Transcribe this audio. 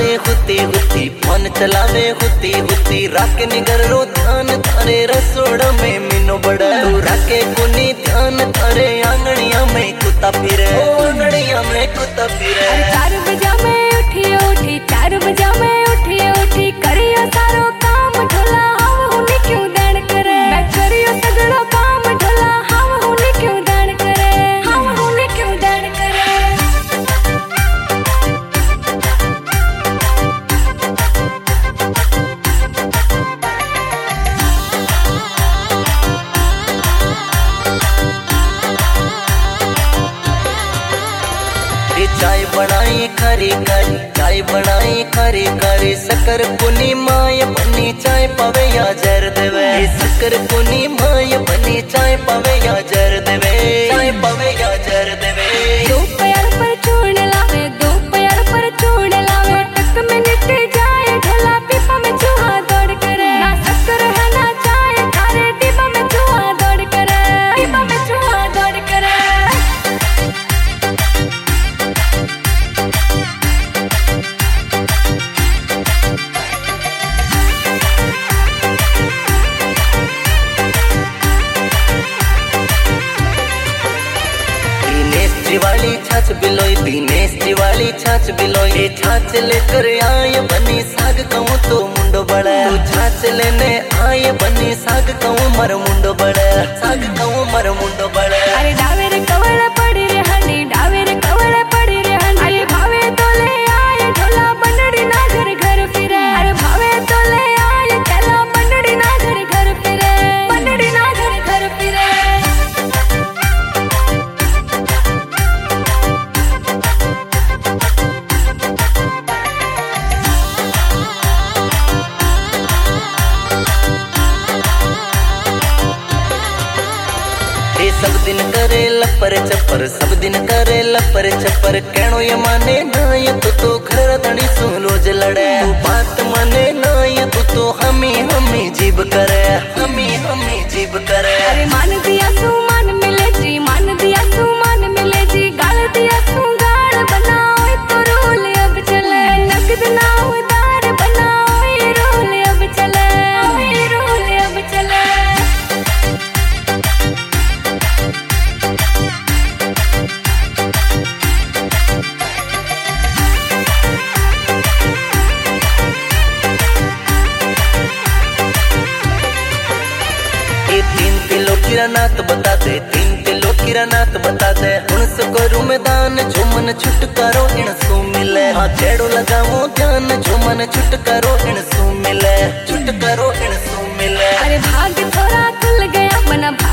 हुती हुती phone चलावे हुती हुती राके निगर रो ध्यान थारे रसोड़ा में मिनो बड़ा तू राके कुनी ध्यान थारे आंगनिया में कुत्ता फिरे आंगनिया में कुत्ता फिरे 4 बजे मैं उठी 4 बजे मैं उठी करियो सारो काम ढोला हम हुनी क्यों दान करे मैं करियो सगळो काम ढोला हम हुनी क्यों दान करे हम हुनी क्यों दान करे चाय बनाई खरी खरी चाय बनाई खरी खरी शक्कर कुनी माय बनी चाय पावे या जर देवे शक्कर कुनी माय बनी चाय पावे या जर देवे चाय पावे या जर देवे 2 पैर पर चूड़ लावे 2 पैर पर चूड़ लावे टक में निट जाए ढोला पीपा में चूहा दौड़ करे ना शक्कर है ना चाय थारे डिब्बा में चूहा दौड़ करे डिब्बा में चूहा दौड़ करे वाली छाछ बिलोई दिनेश जी वाली छाछ बिलोई छाछ लेकर आए बनी साग कहूँ तो मुंडो बड़ा तू छाछ लेने आए बनी साग कहूँ मर मुंडो बड़ा साग कहूँ मर मुंडो बड़ा अरे डावेर कवळ पड़ी रे हंडी डावेर कवळ पड़ी रे हंडी अरे भावे तो ले आए ढोला बनड़ी ना घर घर फिरे अरे भावे तो ले आए चला बनड़ी ना घर घर फिरे बनड़ी ना घर घर फिरे सब दिन करे लपर चपर सब दिन करे लपर चपर कहनो ये माने ना ये तो घर धनी सुन रोज लड़े तू बात माने ना ये तो हमी हमी जीव करे हमी हमी जीव करे अरे मान दिया सु मान मिले जी मान दिया सु मान मिले जी गाल दिया सु गाल बनाओ तो रोल अब चले नगद ना उधार बनाओ ये रोल अब चले ये रोल अब चले नाथ बता दे 3 किलो किरानात बता दे उनस करू में दान झुमन छुटकारो इन सु मिले हाँ छेड़ो लगाओ ध्यान झुमन छुटकारो इन सु मिले छुटकारो इन सु मिले अरे भाग थोड़ा खुल गया बना